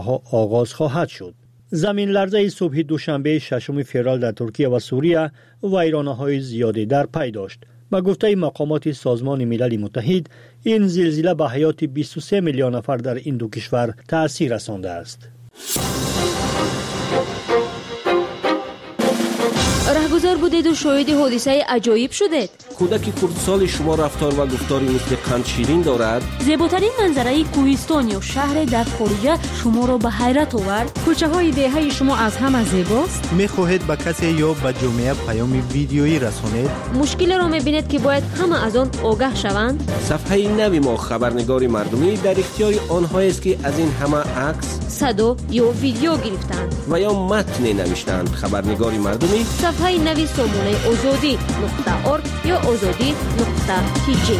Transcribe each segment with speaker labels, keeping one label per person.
Speaker 1: آغاز خواهد شد. زمین لرزه صبح دوشنبه 6 فوریه در ترکیه و سوریه ویرانه‌های زیادی در پی داشت. با گفته مقامات سازمان ملل متحد، این زلزله به حیات 23 میلیون نفر در این دو کشور تأثیر رسانده است.
Speaker 2: رهگذر بودید و شاهد حادثه عجایب شدید.
Speaker 3: کودک خردسال شما رفتار و گفتاری مثل قند شیرین دارد.
Speaker 2: زیباترین منظره کوهستان یا شهر در خارج شما را به حیرت آورد.
Speaker 4: کوچه های دهه شما از همه زیباست.
Speaker 5: می‌خواهید به کسی یا به جامعه پیام ویدیویی رسانید؟
Speaker 2: مشکل را می‌بینید که باید همه از آن آگاه شوند.
Speaker 3: صفحه نوی ما خبرنگار مردمی در اختیار آنهایی است که از این همه عکس،
Speaker 2: صدا یا ویدیو گرفتند
Speaker 3: و یا متن نوشتند. خبرنگار مردمی
Speaker 2: صفحه نوی سامانه azadi.org یا azadi.tg.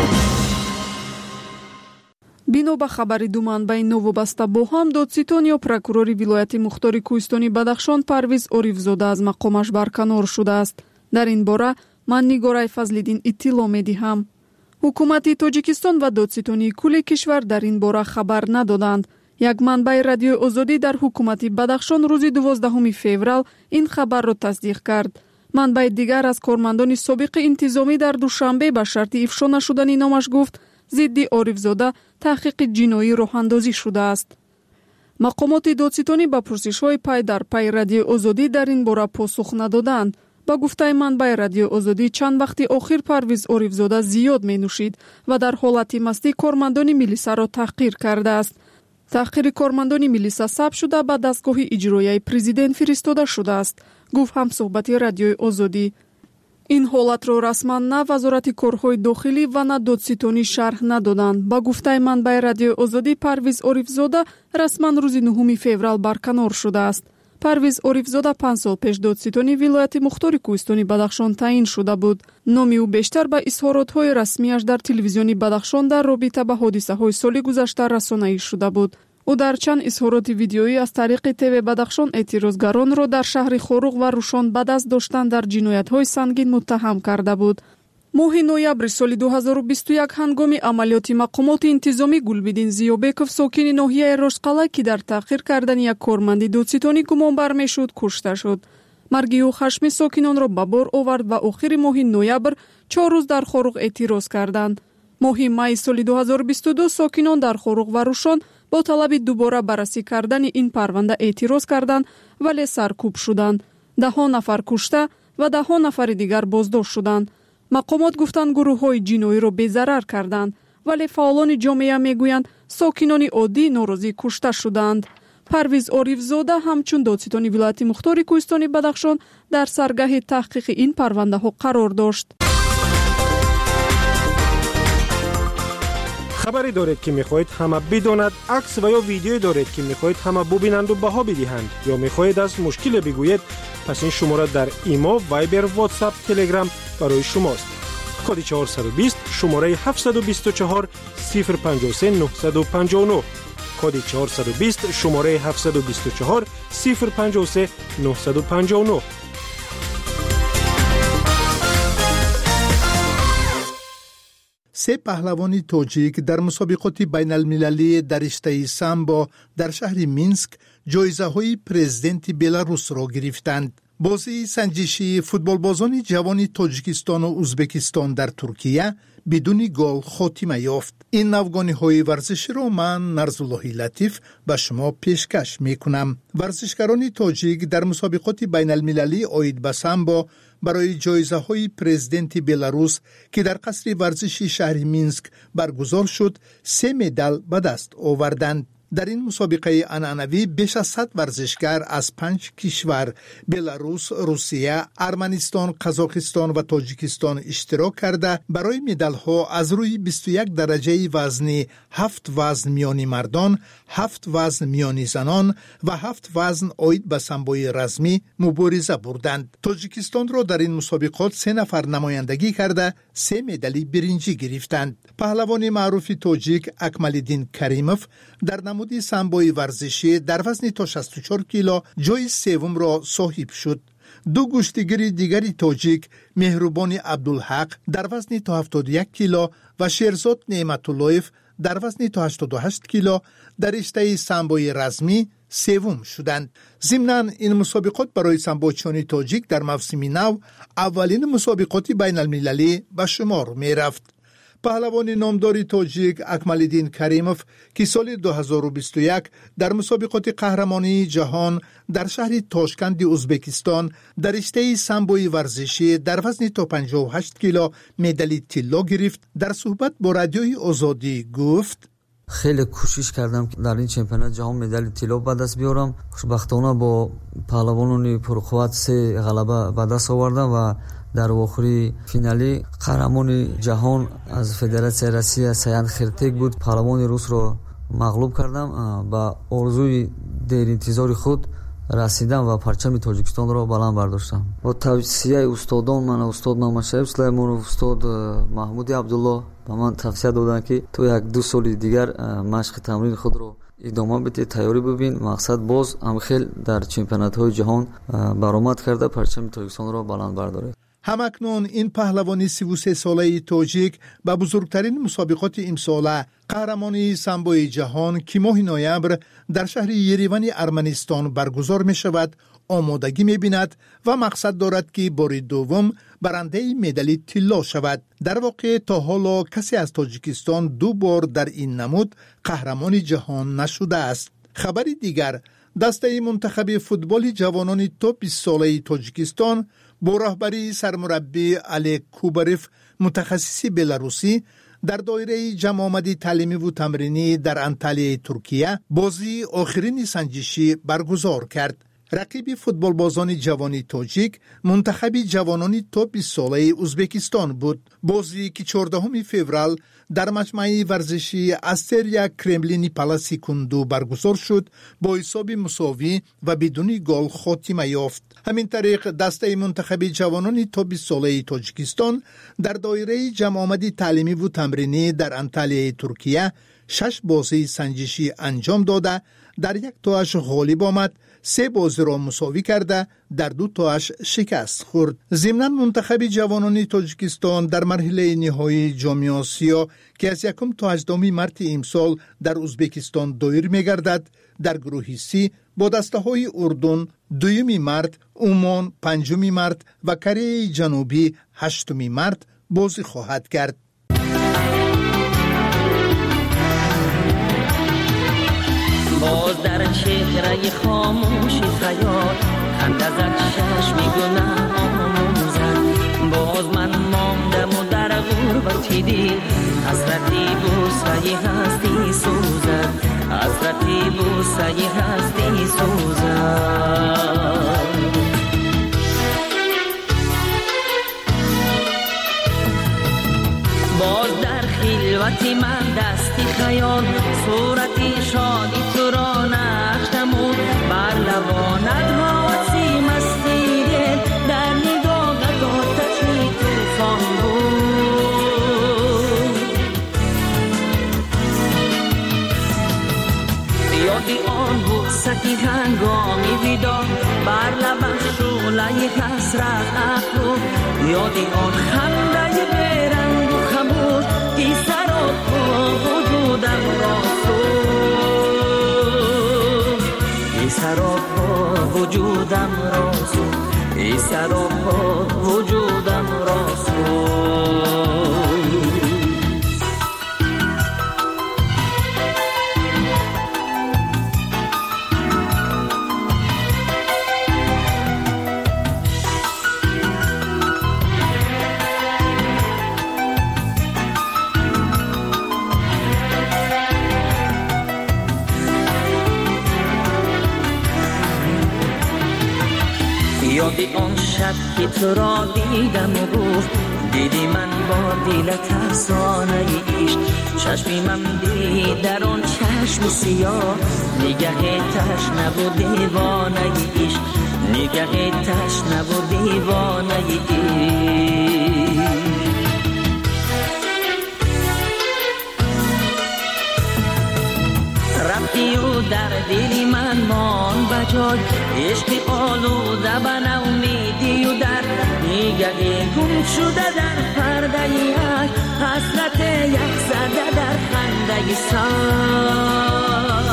Speaker 4: бино ба хабари ду манбаи новобаста бо ҳам додситон ё прокурори вилояти мухтори кӯҳистони бадахшон Парвиз Орифзода аз мақомаш барканор шудааст. дар ин бора ман Нигораи Фазлиддин иттилоъ медиҳам. ҳукумати Тоҷикистон ва додситони кулли кишвар дар ин бора хабар надоданд. як манбаи радиои озодӣ дар ҳукумати Бадахшон рӯзи 12 феврал ин хабарро тасдиқ кард. манбаи дигар аз кормандони собиқи интизомӣ дар душанбе ба шарти ифшо нашудани номаш гуфт зидди Орифзода таҳқиқи ҷиноӣ роҳандозӣ шудааст. мақомоти додситонӣ ба пурсишҳои пай дар пай радиои озодӣ дар ин бора посух надоданд. ба гуфтаи манбаи радиои озодӣ чанд вақти охир Парвиз Орифзода зиёд менӯшид ва дар ҳолати мастӣ кормандони милисаро таҳқир кардааст. таҳқири кормандони милиса сабт шуда ба дастгоҳи иҷроияи президент фиристода шудааст, гуфт ҳамсуҳбати радиои озодӣ. ин ҳолатро расман на вазорати корҳои дохилӣ ва на додситонӣ шарҳ надоданд. ба гуфтаи манбаи радиои озодӣ Парвиз Орифзода расман рӯзи 9 феврал барканор шудааст. Парвиз Орифзода 5 сол пеш додситони вилояти мухтори кӯҳистони Бадахшон таъин шуда буд. номи ӯ бештар ба изҳоротҳои расмияш дар телевизиони Бадахшон дар робита ба ҳодисаҳои соли гузашта расонаӣ шуда буд. ӯ дар чанд изҳороти видеоӣ аз тариқи ТВ Бадахшон эътирозгаронро дар шаҳри Хоруғ ва Рӯшон ба даст доштан дар ҷиноятҳои сангин муттаҳам карда буд. моҳи ноябри соли 2021 ҳангоми амалиёти мақомоти интизомӣ Гулбидин Зиёбеков, сокини ноҳияи Ростқалъа, ки дар таъқир кардани як корманди додситонӣ гумонбар мешуд, кушта шуд. марги ӯ хашми сокинонро ба бор овард ва охири моҳи ноябр 4 рӯз дар Хоруғ эътироз карданд. моҳи майи соли 2022 сокинон дар Хоруғ ва Рӯшон бо талаби дубора баррасӣ кардани ин парванда эътироз карданд, вале саркӯб шуданд. 10 нафар кушта ва 10 нафари дигар боздошт шуданд. мақомот гуфтанд гурӯҳҳои ҷиноиро безарар карданд, вале фаъолони ҷомеа мегӯянд сокинони оддӣ норозӣ кушта шуданд. Парвиз Орифзода ҳамчун додситони вилояти мухтори кӯҳистони Бадахшон дар саргаҳи таҳқиқи ин парвандаҳо қарор дошт.
Speaker 6: хабаре доред ки мехоҳед ҳама бидонад, акс ва ё видеое доред ки мехоҳед ҳама бубинанду баҳо бидиҳанд, ё мехоҳед аз мушкиле бигӯед, пас ин шумора дар имо, вайбер, ватсап, телеграм барои шумост. коди 420 шумораи 724 053 959, коди 420 шумораи 724 053 959.
Speaker 7: سه پهلوانی توجیک در مسابقات بین المللی در رشته سامبو در شهر مینسک جایزه های پرزیدنت بلاروس را گرفتند. بازی سنجشی فوتبالبازان جوان تاجیکستان و ازبکستان در ترکیه بدون گل خاتمه یافت. این نوگانی های ورزشی را من نرزاللهی لطیف به شما پیشکش می کنم. ورزشکاران تاجیک در مسابقات بین المللی آید به سامبو برای جایزه های پرزیدنت بلاروس که در قصر ورزشی شهر مینسک برگزار شد 3 مدال به دست آوردند. در این مسابقه عنعنوی بیش از 100 ورزشکار از 5 کشور بلاروس، روسیه، ارمنستان، قزاقستان و تاجیکستان اشتراک کرده برای مدال ها از روی 21 درجه وزنی 7 وزن میانی مردان، 7 وزن میانی زنان و 7 وزن آید به سامبوی رزمی مبارزه بردند. تاجیکستان را در این مسابقات 3 نفر نمایندگی کرده 3 مدال برنجی گرفتند. پهلوان معروف تاجیک اکمالدین کریموف در نمود سامبوی ورزشی در وزن تا 64 کیلو جای سوم را صاحب شد. دو گشتیگیر دیگری تاجیک مهربان عبدالحق در وزن تا 71 کیلو و شیرزاد نعمت‌اللهیف در وزن تا 88 کیلو در رشته سامبوی رزمی سوم شدند. ضمناً این مسابقات برای سامبوچیان تاجیک در موسم نو اولین مسابقات بین المللی به شمار می رفت. پهلوان نامدار تاجیک اکمالدین کریموف که سال 2021 در مسابقات قهرمانی جهان در شهر تاشکند ازبکستان در رشته سامبوی ورزشی در وزن تا 58 کیلو مدال طلا گرفت، در صحبت با رادیوی آزادی گفت:
Speaker 8: خیلی کوشش کردم که در این چمپیونات جهان مدال طلا به دست بیارم. خوشبختانه با پهلوانان پرقوت 3 غلبه به دست آوردم و در آخری فینالی قهرمان جهان از فدراسیون روسیه سیان خرتک بود. پهلوان روس را مغلوب کردم. با آرزوی دیر انتظار خود رسیدم و پرچم تاجیکستان را بلند برداشتم. با توصیه استادان من، استاد محمد سلیمانov، استاد محمود عبدالله به من توصیه دادند که تو 1-2 سال دیگر مشق تمرین خود را ادامه بده، تیاری ببین. مقصد باز هم خیلی در چمپیونات های جهان برآمد کرده پرچم تاجیکستان را بلند برداره.
Speaker 7: همکنون این پهلوان 33 ساله تاجیک به بزرگترین مسابقات امساله قهرمانی سامبوی جهان که ماه نوامبر در شهر یریوان ارمنستان برگزار می شود آمادگی می بیند و مقصد دارد که بار دوم برنده مدال طلا شود. در واقع تا حالا کسی از تاجیکستان 2 بار در این نمود قهرمان جهان نشده است. خبر دیگر، دسته منتخب فوتبال جوانان تا 20 ساله تاجیکستان با رهبری سرمربی علی کوباروف متخصص بلاروسی در دایره جمع آمدی تعلیمی و تمرینی در انطالیه ترکیه بازی آخرین سنجشی برگزار کرد. رقیب فوتبال بازان جوانی تاجیک منتخب جوانان تا 20 ساله ازبکستان بود. بازی که 14 فوریه در مجمع ورزشی استریا کرملینی پالاسی کندو برگزار شد با حساب مساوی و بدون گل خاتمه یافت. همین طریق دسته منتخب جوانان تا 20 ساله تاجیکستان در دایره جمع آمدی تعلیمی و تمرینی در انطالیه ترکیه 6 بازی سنجشی انجام داده در 1 تاش غالب آمد، 3 بازی را مساوی کرده در 2 تاش شکست خورد. ضمناً منتخب جوانان تاجیکستان در مرحله نهایی جام آسیا که از 1 تا 18 مارس امسال در ازبکستان دایر می‌گردد در گروه سی با دسته‌های اردن 2 مارس، عمان 5 مارس و کره جنوبی 8 مارس بازی خواهد کرد.
Speaker 9: باز در چهره خاموش خیال خنده زد چشمی گناه آموزد. باز من ماندم و در غربتی دید حسرتی بوسه هستی سوزد، حسرتی بوسه هستی سوزد. باز در خلوتی من دستی خیال صورتی شادی تو را نشتمون بر لبانت حاسی مستی دل در نگاهت آتشی توفان بود. یادی آن بوستی هنگامی ویدا بر لبم شعله حسرت افروخت، یادی آن خنده برنگ و خموش ای سراب وجودم را سوخت، ای سراب وجودم را سوخت، ای سراب وجودم را سوخت. یادی آن شب که تو را دیدم و گفت دیدی من با دل ترسانه ایش، چشمی من دید در آن چشم سیاه نگه تشنه و دیوانه ایش، نگه تشنه و دیوانه ایش. رفتی و در دلی من مان بجای عشق آلوده به امیدی و در نگه گم شده در پرده حسرت یک زده در خنده سر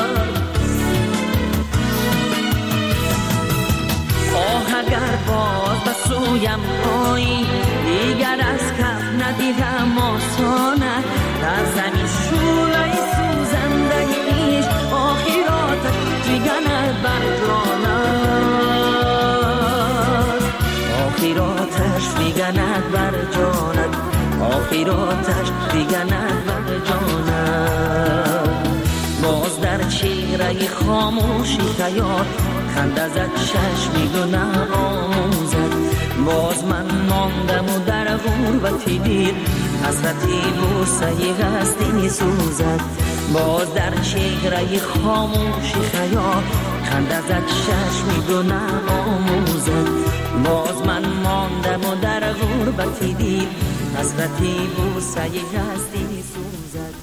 Speaker 9: اگر باز به سویم آیی دیگر از کف ندیدم آسانت در زمین شعله سوزنده ایش آخراتت میگند بر جانت آخراتش میگند بر جانت آخراتش میگند بر جانت باز در چهره خاموشی خیال خنده زد چشمی گناه آموزد باز من ماندم و در غربتی دیر حسرتی بوسه هستی سوزد باز در چهره خاموشی خیال خنده زد چشمی گناه آموزد باز من ماندم و در غربتی دیر حسرتی بوسه هستی سوزد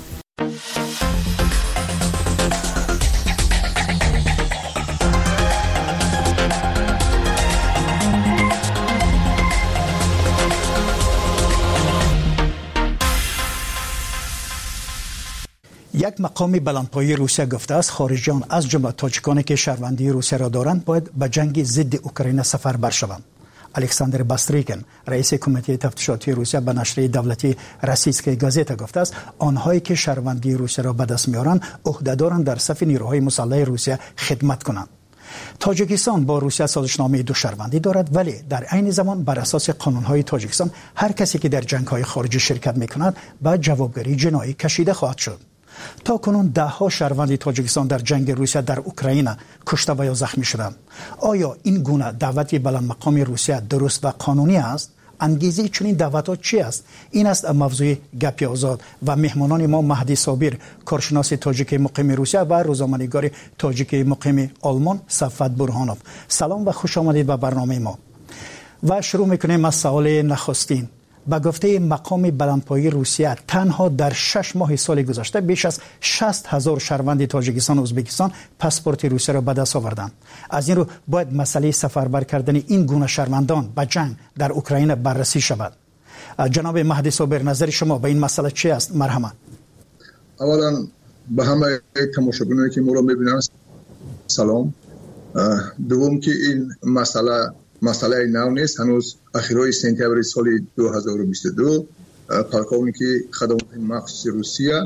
Speaker 10: یک مقام بلندپایه روسیه گفته است خارجیان از جمله تاجیکانی که شهروندی روسیه را دارند باید به جنگ ضد اوکراین سفربر شوند. الکساندر باستریکن رئیس کمیته تفتیشاتی روسیه به نشریه دولتی روسیسکای گازتا گفته است آنهایی که شهروندی روسیه را به دست میارند عهدهدارند در صف نیروهای مسلح روسیه خدمت کنند. تاجیکستان با روسیه سازشنامه دو شهروندی دارد ولی در عین زمان بر اساس قانونهای تاجیکستان هر کسی که در جنگ‌های خارجی شرکت می‌کند به جوابگری جنایی کشیده خواهد شد. تا کنون ده‌ها شهروند تاجیکستان در جنگ روسیه در اوکراین کشته و یا زخمی شدند. آیا این گونه دعوت بلند مقام روسیه درست و قانونی است؟ انگیزه چنین دعوت‌ها چی است؟ این است موضوع گپ آزاد و مهمانان ما مهدی صابر کارشناس تاجیک مقیم روسیه و روزنامه‌نگار تاجیک مقیم آلمان صفوت برهانوف. سلام و خوش آمدید به برنامه ما. و شروع می‌کنیم از سوال نخستین. با گفته مقام بلندپایه روسیه تنها در 6 ماه سال گذشته بیش از 60,000 شهروند تاجیکستان و ازبکستان پاسپورت روسیه را به دست آوردند. از این رو باید مسئله سفربر کردن این گونه شهروندان به جنگ در اوکراین بررسی شود. جناب مهدی صابر نظر شما به این مسئله چی است؟ مرحمت.
Speaker 11: اولا به همه تماشاگرانی که ما را می‌بینند سلام. دوم که این مسئله نو نیست. هنوز اخیرای سپتامبر سال 2022 پالکونیک خدمات مخصوص روسیه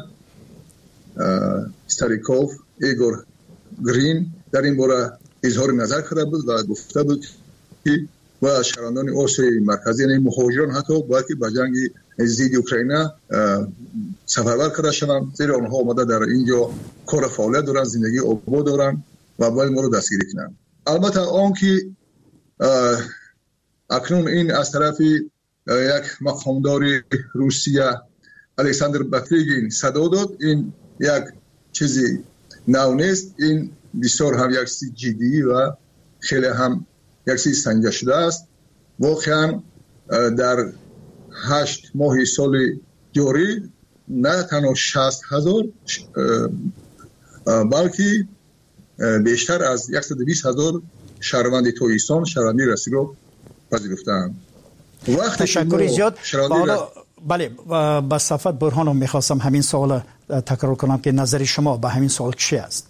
Speaker 11: ستاریکوف ایگور گرین در این باره اظهار نظر کرده بود و گفته بود که و شهروندان آسیای مرکزی یعنی مهاجران حتی باید که به جنگ ضد اوکراین سفربر کرده شوند زیرا آنها آمده در اینجا کار فعالیت دارند زندگی آباد دارند و باید ما رو دستگیری کنند. البته آن که اکنون این از طرف یک مقامدار روسیه الکساندر باستریکن صدا داد این یک چیزی نو نیست. این بسیار هم یک چیز جدی و خیلی هم یک چیز سنجیده شده است. واقعا در 8 ماه سال جاری نه تنها 60,000 بلکه بیشتر از 120,000 شهروند تاجیکستان شهروندی رسمی رو پذیرفتند.
Speaker 10: تشکر زیاد. بله با صفوت برهانوف میخواستم همین سوال تکرار کنم که نظر شما به همین سوال چی است؟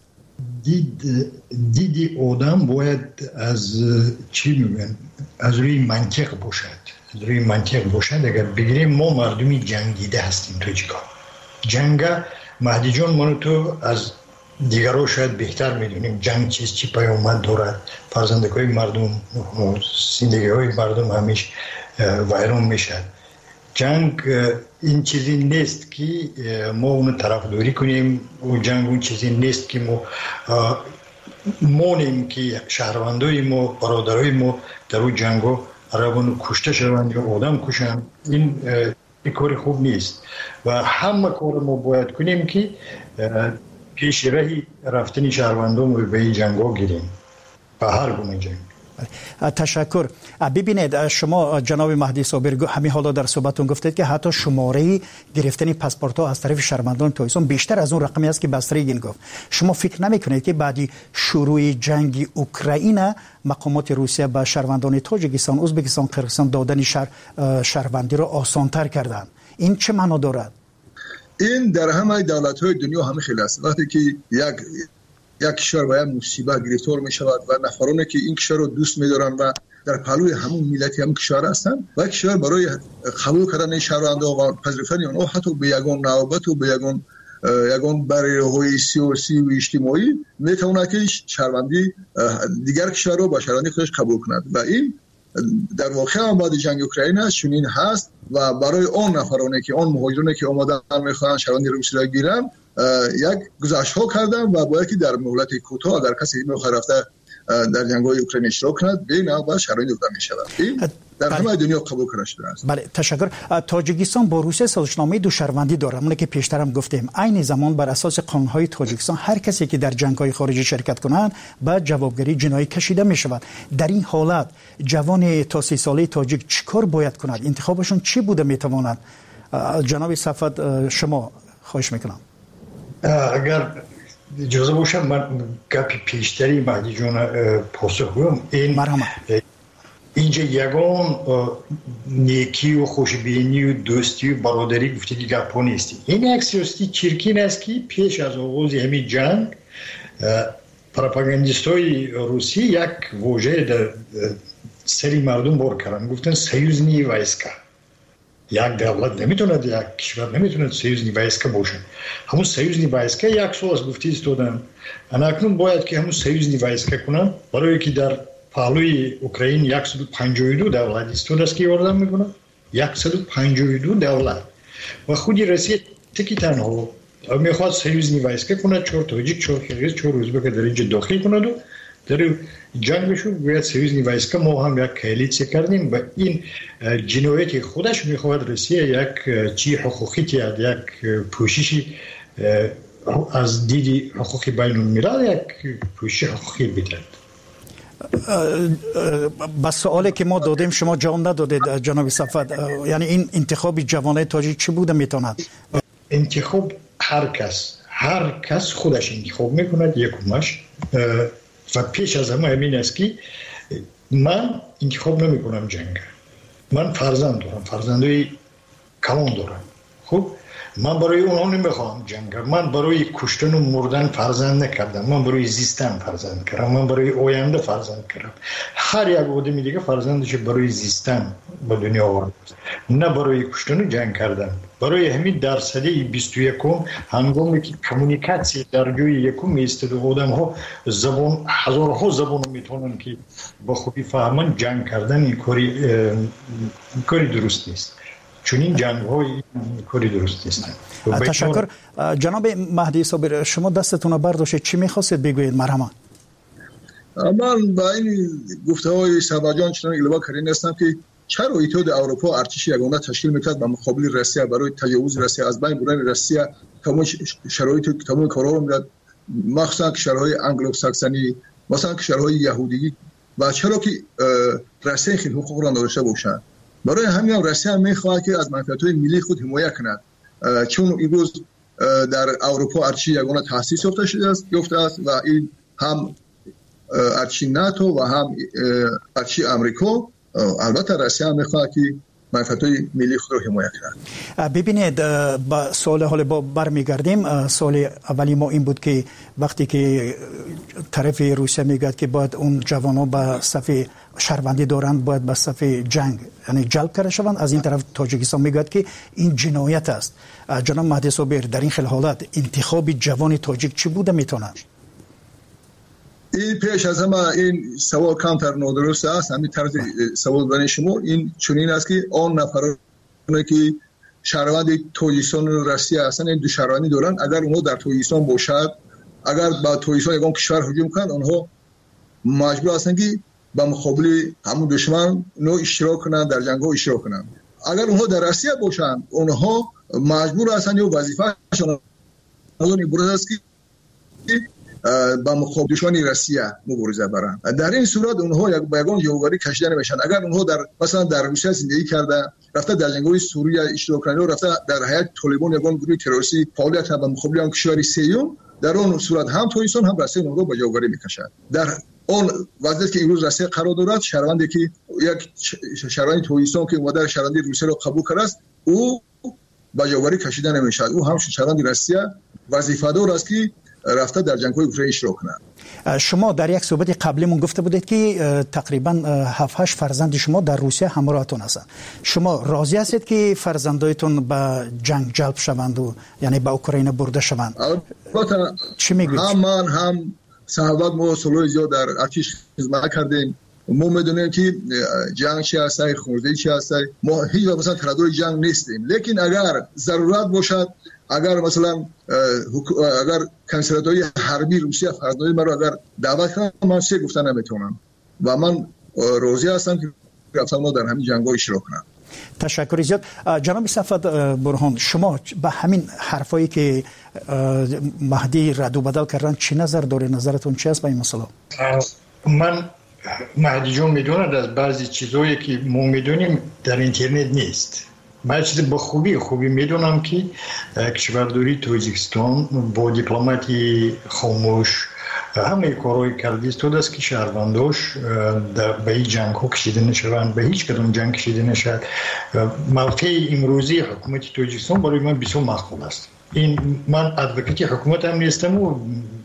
Speaker 12: دیدی آدم باید از چی میگن از روی منطق باشد. اگر بگیریم ما مردمی جنگیده هستیم تاجیکان. جنگ مهدی جان منو تو از دیگرها شاید بهتر میدونیم جنگ چی پیامد دارد. فرزندکای مردم زندگی های مردم همیشه ویران میشد. جنگ این چیزی نیست که ما اون طرفداری کنیم و جنگ اون چیزی نیست که ما مونیم که شهروندای ما برادرای ما در اون جنگو روان کشته شوند یا آدم کشند. این کار خوب نیست و همه کار ما باید کنیم که پیش رهی رفتن شهروندان رو به این جنگا گیریم به هر گونه جنگ.
Speaker 10: تشکر. ببینید شما جناب مهدی صابر همین حالا در صحبتتون گفتید که حتی شماره گرفتن پاسپورت ها از طرف شهروندان تاجیکستان بیشتر از اون رقمی است که باستریکن گفت. شما فکر نمیکنید که بعد شروع جنگ اوکراین مقامات روسیه به شهروندان تاجیکستان، ازبکستان، قرقیزستان دادن شهروندی را آسان‌تر کردند؟ این چه معنا دارد؟
Speaker 11: این در همه دولت‌های دنیا همه خیلی است. وقتی که یک کشور به مصیبت گرفتار می شود و نفرانی که این کشور رو دوست می دارن و در پهلوی همون ملت همون کشور هستن و کشور برای قبول کردن شهروندان و پذیرفتن آنها حتی به یگان نوبت و به یگان برایهای سیاسی و اجتماعی می تواند که شهروندی دیگر کشور رو با شهروندی خودش قبول کند و این در واقع هم بعد جنگ اوکراین است چنین هست و برای آن نفرانی که آن مهاجرانی که آمدن میخوان شهروندی روسی را گیرن یک گزارش ها کردن و باید که در مهلت کوتاه اگر کسی میخواد رفته در جنگ‌های اوکراین اشتراک کند بین با شهروندی داده میشود. این در همه دنیا قبول کرده شده است.
Speaker 10: بله تشکر. تاجیکستان با روسیه سازشنامه دو شهروندی دارد. همون که پیشتر هم گفتیم عین زمان بر اساس قانون‌های تاجیکستان هر کسی که در جنگ‌های خارجی شرکت کنند به جوابگری جنایی کشیده میشود. در این حالت جوان تا 30 ساله تاجیک چیکار باید کند؟ انتخابشون چی بوده میتواند؟ جناب صفوت شما خواهش میکنم.
Speaker 12: اگر اجازه باشه من گپی پیشتری مهدی جان پاسخ بدم. اینجا یگان نیکی و خوشبینی و دوستی و برادری گفته که گپ نیست. این یک سیاسی چرکین است که پیش از آغاز همین جنگ پروپاگاندیستای روسی یک واژه در سری مردم بار کردن، گفتن سیوزنی وایسکا. یک دولت نمیتوند، یک کشور نمیتوند سیوزنی وایسکا باشه. همون سیوزنی وایسکا یک سال از گفته استودن. اکنون باید که همون سیوزنی وایسکا کنن برای که در پهلوی اوکراین 152 دولت استود است که یاردم میکنن. 152 دولت و خودی روسیه تکی تنها میخواد سیوزنی وایسکا کنه، 4 تاجیک 4 قرقیز 4 ازبک در اینجا داخل کنند و در جنگشو باید سیوزنی وایسکا ما هم یک کالیسیه کردیم و این جنایت خودش میخواد روسیه یک چی حقوقی تیاد، یک پوششی از دیدی حقوقی بین الملل یک پوشش حقوقی بیدند.
Speaker 10: بس سوالی که ما دادیم شما جواب ندادید جناب صفوت. یعنی این انتخاب جوانای تاجیک چی بوده میتواند؟
Speaker 12: انتخاب هر کس خودش انتخاب میکند یکمش و پیش از همه همین است که من انتخاب نمی کنم جنگ. من فرزند دارم، فرزندای کلان دارم. خب من برای اونها نمیخوام جنگ. من برای کشتن و مردن فرزند نکردم، من برای زیستن فرزند کردم، من برای آینده فرزند کردم. هر یک آدمی دیگه فرزندش برای زیستن به دنیا آورد، نه برای کشتن و جنگ کردن. برای همین در سده 21 هنگامی که کمونیکاسیون در جای یکم ایستاده آدم ها زبان هزارها زبان میتونن که با خوبی فهمن جنگ کردن این کاری درست نیست. چون این جنگ های کاری درست نیستن.
Speaker 10: تشکر. جناب مهدی صابر شما دستتون برداشت چی میخواستید بگویید؟ مرحبا.
Speaker 11: من با این گفته های سباجان چنان الوا کردن هستم که چرا اتحاد اروپا ارتش یگانه تشکیل میکرد به مقابل روسیه برای تجاوز روسیه از بین بردن روسیه تمام شرایط تمام کارا رو میداد، مخصوصا کشورهای انگلوساکسونی مثلا کشورهای یهودی و چرا که روسیه خیلی حقوق را نداشته باشند. برای همین روسیه هم میخواهد که از منفعت‌های ملی خود حمایت کند، چون امروز در اروپا ارتش یگانه تأسیس یافته است و این هم ارتش ناتو و هم ارتش آمریکا. البته روسیه هم میخواهد که منفعت‌های ملی خود را حمایت کند.
Speaker 10: ببینید با سوال حال با برمیگردیم. سوال اولی ما این بود که وقتی که طرف روسیه میگه که باید اون جوانان به صف شهروندی دارند باید به صف جنگ یعنی جلب کرده شوند، از این طرف تاجیکستان میگه که این جنایت است. جناب مهدی صابر در این خیل حالت انتخاب جوان تاجیک چی بوده میتونه؟
Speaker 11: این پیش از همه این سوال کمتر نادرست است. همین طرز سوال برای شما این چنین است که آن نفرانی که شهروند تاجیکستان و روسیه هستند این دو شهروندی دارند، اگر اونها در تاجیکستان باشد، اگر با تاجیکستان یگان کشور هجوم کنند، آنها مجبور هستند که با مقابل همون دشمن نوع اشتراک کنند، در جنگ ها اشتراک کنند. اگر اونها در روسیه باشند، اونها مجبور هستند یا وظیفه‌شان این است که با مقابل دشمن روسیه مبارزه برند. در این صورت اونها با یگان جوگاری کشیده نمیشن. اگر اونها در مثلا در روسیه زندگی کرده، رفته در جنگ‌های سوریه اشتراک کرده، رفته در حیات طالبان یگان گروه تروریستی فعالیت کرده با مقابل آن کشور سوم، در اون صورت هم تاجیکستان هم روسیه اونها با جوگاری میکشد. در اون وضعیتی که امروز روسیه قرار دارد، شهروندی که یک شهروند تاجیکستان که اومده شهروندی روسیه را قبول کرده است، او باجوری کشیده نمیشد. او هم شهروند روسیه وظیفه‌دار است که رفته در جنگ‌های اوکراین اشتراک کنه.
Speaker 10: شما در یک صحبت قبلیمون گفته بودید که تقریبا 7-8 فرزند شما در روسیه همراهتون هستند. شما راضی هستید که فرزندایتون به جنگ جلب شوند و یعنی به اوکراین برده شوند؟
Speaker 11: البته
Speaker 10: چی میگید؟
Speaker 11: هم من هم صحبت ما سالهای زیاد در ارتش خدمت کردیم. ما میدونیم که جنگ چی هست، خونریزی چی هست. ما هیچ وقت مثلا طرفدار جنگ نیستیم، لیکن اگر ضرورت باشد، اگر مثلا اگر کنسولات‌های حربی روسیه فرزندای ما را اگر دعوت کنن، من چه گفتن نمیتونم و من راضی هستم که رفتن ما در همین جنگ‌ها اشتراک کنم.
Speaker 10: تشکر زیاد. جناب صفوت برهان، شما به همین حرفایی که مهدی رد و بدل کردن چی نظر داره؟ نظرتون چی است به این مسئله؟
Speaker 12: من مهدی جون میدوند از بعضی چیزایی که ما میدونیم در اینترنت نیست. من چیز به خوبی میدونم که کشورداری تاجیکستان با دیپلماتی خاموش همه کارهای کرده است که شهرونداش به این جنگ ها کشیده نشوند، به هیچ کدام جنگ کشیده نشد. موقع امروزی حکومت تاجیکستان برای من بسیار مقبول است. این من ادوکیت حکومت هم نیستم و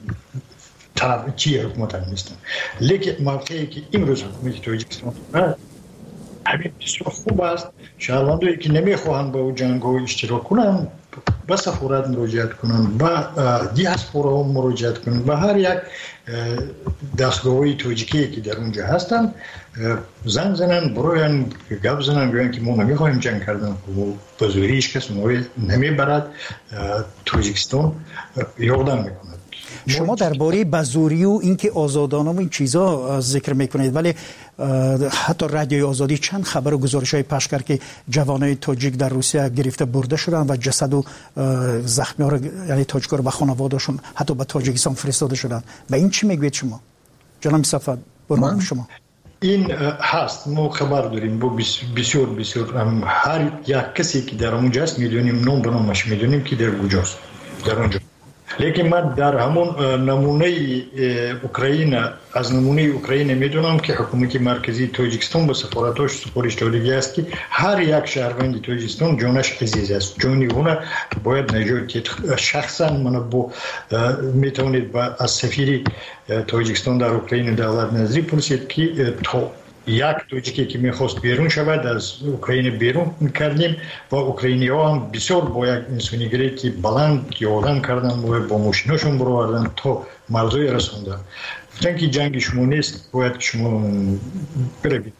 Speaker 12: چی حکومت هم نیستم، لیکن موقعی که امروز حکومت تاجیکستان همین بسیار خوب است. شهروندایی که نمیخواهند با جنگ ها اشتراک کنند به سفارت مراجعت کنند، به دیاسپورا مراجعت کنند، به هر یک دستگاه‌های تاجیکی که در اونجا هستند زنگ زنن، برای گپ زنن، بگن که ما نمیخوایم جنگ کردن و به زوری هیچ کس ما نمیبرد. تاجیکستان یادم میکنه.
Speaker 10: شما درباره بازوری و اینکه آزادانه و این چیزا ذکر میکنید، ولی حتی رادیوی آزادی چند خبر و گزارش‌های پخش کرد که جوانای تاجیک در روسیه گرفته برده شدن و جسد و زخمی‌ها رو یعنی تاجیک‌ها رو به خانواده‌شون حتی به تاجیکستان فرستاده شدن. به این چی میگوید شما؟ جناب صفوت برمان شما.
Speaker 12: این هست، ما خبر داریم با بسیار هر یک کسی که در اونجا است میدونیم، نام به نامش میدونیم که در کجاست در اونجا. لیکن من در همون نمونه اوکراین از نمونه اوکراین میدونم که حکومت مرکزی تاجیکستان به سفارتاش سپارش داده است که هر یک شهروند تاجیکستان جانش عزیز است، جانی اون باید نجات. شخصا من با میتونید از سفیر تاجیکستان در اوکراین دولت نظری پرسید که تا یک تاجیکی که میخواست بیرون شود از اوکراین بیرون کردیم و اوکراینی ها هم بسیار با یک انسانیگری که بلند یادن کردن و با ماشیناشون بروردن تا مرزهای رسوندن. گفتن که جنگ شما نیست، باید شما بروید.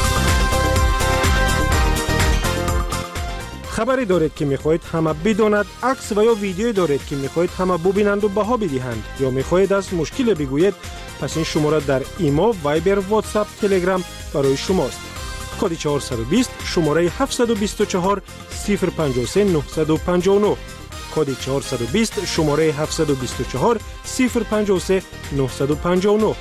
Speaker 6: خبری دارید که میخواهید همه بداند، عکس و یا ویدیویی دارید که میخواهید همه ببینند و بها بدهند، یا میخواهید از مشکل بگویید، پس این شماره در ایما، وایبر، واتساپ، تلگرام برای شماست. کد 420 شماره 724 053 959. کد 420 شماره 724 053 959.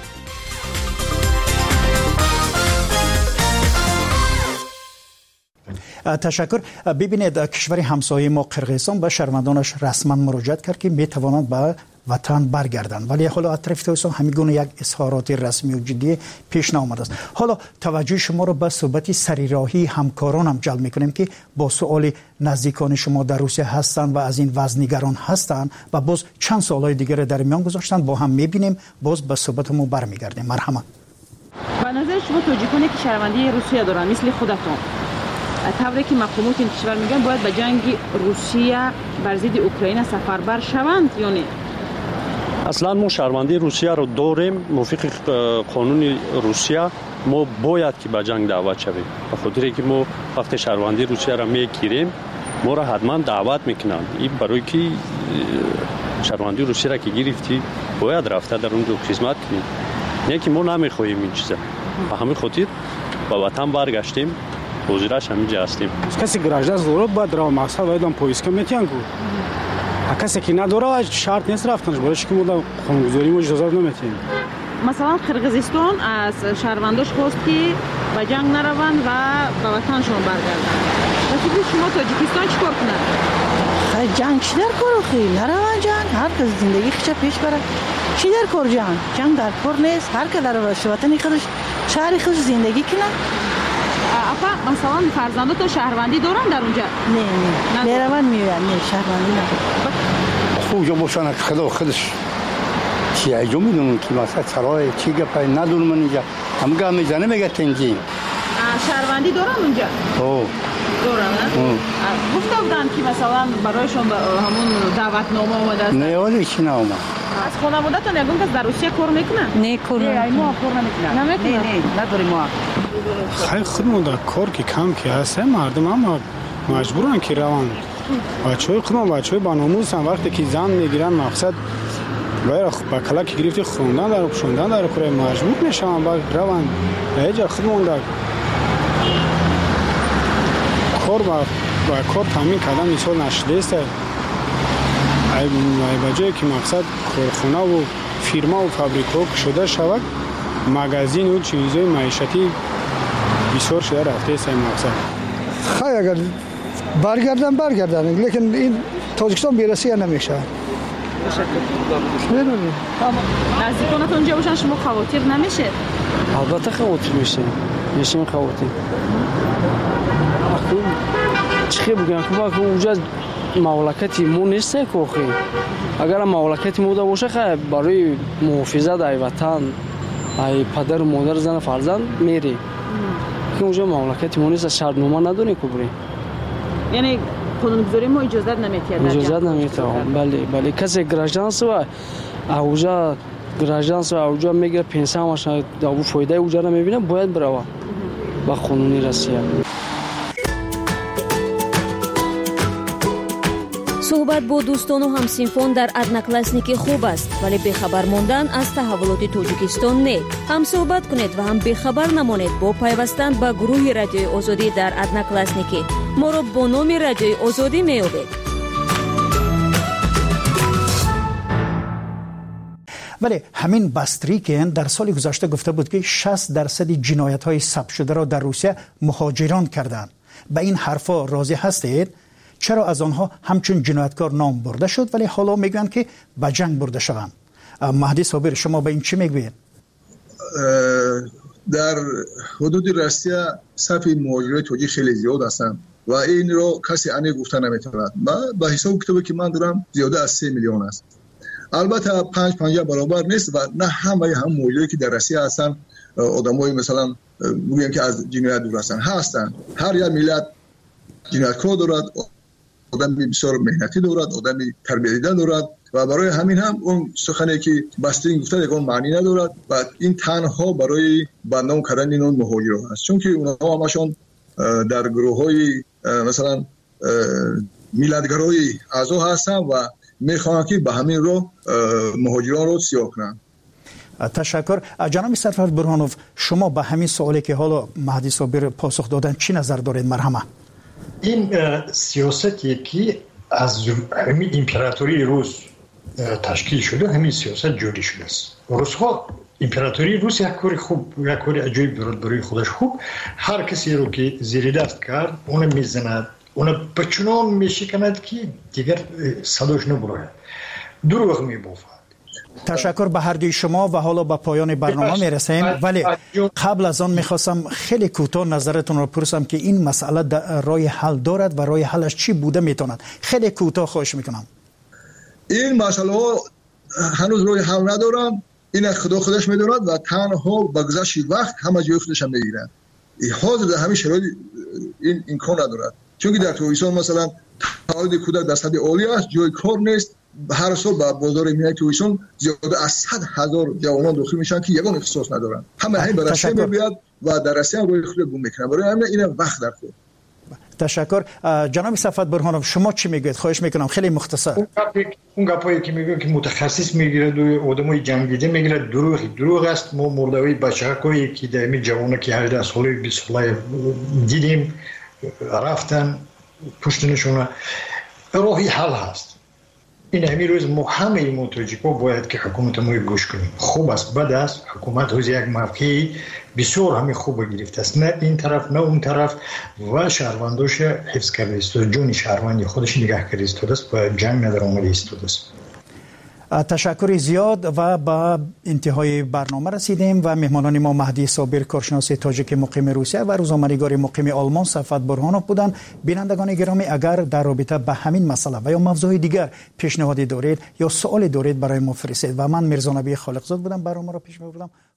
Speaker 10: تشکر. ببینید کشور همسایه ما قرقیزستان به شهروندانش رسما مراجعت کرد که میتوانند به وطن برگردند، ولی حالا اطراف تاجیکستان همیگونه یک اظهارات رسمی و جدی پیش نیامده است. حالا توجه شما رو به صحبت سریراهی همکاران هم جلب میکنیم که با سوال نزدیکان شما در روسیه هستند و از این وضع نگران هستند و باز چند سوالای دیگر در میان گذاشتن، با هم میبینیم، باز به صحبتمون برمیگردیم. مرحبا.
Speaker 13: به نظر شما تاجیکانی که شهروندی روسیه دارن مثل خودتون، طوری که مقامات این کشور میگن باید به جنگ روسیه بر ضد اوکراین سفربر شوند یا نه؟
Speaker 14: اصلا ما شهروندی روسیه رو داریم، موافق قانون روسیه ما باید که به جنگ دعوت شویم. به خاطر که ما وقتی شهروندی روسیه را میگیریم ما را حتما دعوت میکنن. این برای که شهروندی روسیه را که گرفتی باید رفته در اونجا خدمت کنیم، نه که ما نمیخواهیم این چیزا. به همین خاطر به وطن برگشتیم، حاضرش همینجا هستیم.
Speaker 15: کسی گراجداز داره باید رو مقصد باید هم پویسکه میتین کو. کسی که نداره شرط نیست رفتنش، برایش که ما قانونگذاری ما اجازه نمیتیم.
Speaker 13: مثلا قرقیزستان از شهرونداش خواست که به جنگ نروند و به وطنشون برگردن. ولی شما تاجیکستان چیکار کنن؟
Speaker 16: خیلی جنگ چی در کار خیلی نروند جنگ، هر کس زندگی خودش پیش بره. چی در کار جنگ در کار نیست، هر کی در وطن خودش شهر خودش زندگی کنه.
Speaker 13: افا مثلا فرزندات شهروندی دارن در اونجا؟
Speaker 16: نه میروند میرن، نه شهروندی ندارن.
Speaker 17: اونجا باشن خدا خودش چی ایجو میدونن که مثلا سرای چی گپای ندونم من اینجا هم گام میزنه میگه تنجیم
Speaker 13: شهروندی دارن اونجا؟
Speaker 17: او
Speaker 13: دارن. گفته بودن که مثلا برایشون همون دعوتنامه اومده است.
Speaker 17: نه ولی چی نامه
Speaker 13: از خانواده‌تون یگون کس در روسیه کار میکنن؟
Speaker 16: نه کار نمیکنن.
Speaker 13: ما کار نمیکنن.
Speaker 16: نه نداریم ما.
Speaker 15: خیلی خودمون در کار که کم که هست مردم هم مجبورن که روان. بچه‌های خودمون بچه‌های باناموس هم وقتی که زن میگیرن مقصد باید با کلاک گرفتی خوندن در کره مجبور میشن با روان. اینجا خودمون در کار با کار تامین کردن مثال نشده است. ای بجای که مقصد کارخانه و فیرما و فابریکا شده شود مغازین و چیزهای معیشتی بسیار شده رفته است مقصد.
Speaker 18: خیلی اگر برگردن لیکن این تاجیکستان بیرسی نمیشه.
Speaker 13: نزدیکانت اونجا باشن شما خواطر نمیشه؟
Speaker 19: البته خواطر میشیم خواطر. چی بگم که اونجا مملکتی مو نیست که اگر مملکتی مو باشه خیلی برای محافظت ای وطن ای پدر و مادر زن فرزند میری که اونجا مملکتی مو نیست شرطنامه ندونی که بری
Speaker 13: یعنی قانونگذاری ما اجازت نمیده
Speaker 19: اجازت نمیده بله کسی گراجانس و اونجا میگه پنسیونش دو فایده اونجا نمیبینه باید بره با قانونی روسیه.
Speaker 20: صحبت با دوستان و همسنفان در ادناکلاسنیکی خوب است ولی بخبر ماندن از تحولات تاجیکستان نه. هم صحبت کنید و هم بخبر نمانید با پیوستن به گروه رادیوی آزادی در ادناکلاسنیکی. ما را با نام رادیوی آزادی میابید.
Speaker 10: ولی همین باستریکین در سال گذشته گفته بود که 60% جنایت‌های ثبت شده را در روسیه مهاجران کردند. به این حرفا راضی هستید؟ چرا از آنها همچون جنایتکار نام برده شد ولی حالا میگن که به جنگ برده شوند؟ مهدی صابر شما به این چی میگوید؟
Speaker 11: در حدود روسیه صف مهاجرای تاجیک خیلی زیاد هستند و این رو کسی عنی گفته نمیتواند. با حساب کتابی که من دارم زیاده از 3 میلیون است. البته 5 برابر نیست و نه همه مهاجرایی که در روسیه هستند آدمای مثلا میگن که از جنایت دور هستند. هر یک ملت جنایتکار دارد، آدمی بسیار مهنتی دارد، آدمی تربیت دیده دارد و برای همین هم اون سخنی که باسترین گفته یکان معنی ندارد و این تنها برای بندام کردن این مهاجران است چون که اونها همشون در گروه‌های مثلا میلادگرای اعضا هستند و میخوان که به همین رو مهاجران رو سیاه کنند.
Speaker 10: تشکر. جناب سرفرد برهانوف شما به همین سوالی که حالا مهدی صابر پاسخ دادن چی نظر دارید؟ مرحمه.
Speaker 12: این سیاستی که از همین امپراتوری روس تشکیل شده همین سیاست جوری شده است. روس‌ها امپراتوری روس یک کار خوب یک کار عجیب دارد برای خودش خوب هر کسی رو که زیر دست کرد اون میزند اون بچنان میشکند که دیگر صداش نبره دروغ میبافد.
Speaker 10: تشکر به هر دوی شما و حالا به پایان برنامه میرسیم ولی قبل از آن میخواستم خیلی کوتاه نظرتون رو پرسم که این مسئله رای حل دارد و رای حلش چی بوده میتوند؟ خیلی کوتاه خواهش میکنم.
Speaker 11: این مسئله هنوز رای حل ندارن. این خدا خودش میدوند و تنها با گذشت وقت همه جای خودش هم میگیرن. حاضر در همین شرایط این امکان ندارد چون که در تاجیکستان مثلا تعداد کودک در سطح عالی است جای کار نیست. هر سال با بازار ملی تاجیکستان زیاده از 100,000 جوانان داخل میشن که یگان اختصاص ندارن. همه همین به روسیه میاد و در روسیه هم روی خود گم میکنن. برای همین این وقت در خود.
Speaker 10: تشکر. جناب صفوت برهانوف شما چی میگید؟ خواهش میکنم خیلی مختصر.
Speaker 12: اون گپایی که میگن که متخصص میگیره و آدمای جنگیده میگیره دروغ است. ما مردوی بچه‌هایی که در جوانه که 18 ساله 20 ساله دیدیم رفتن پشتنشون راهی حل هست. این همین روز ما همه منتجیکا باید که حکومت ما گوش کنیم. خوب است بد است حکومت روز یک موقعی بسیار همین خوب گرفته است نه این طرف نه اون طرف و شهرونداش حفظ کرده است جون شهروندی خودش نگه کرده است و جنگ نداره اومده است.
Speaker 10: تشکر زیاد و با انتهای برنامه رسیدیم و مهمانان ما مهدی صابر کارشناس تاجیک مقیم روسیه و روزنامه‌نگار مقیم آلمان صفوت برهانوف بودند. بینندگان گرامی اگر در رابطه به همین مسئله و یا موضوع دیگر پیشنهادی دارید یا سوالی دارید برای ما فرستید و من میرزا نبی خالقزاد بودم برنامه را پیش می‌بردم.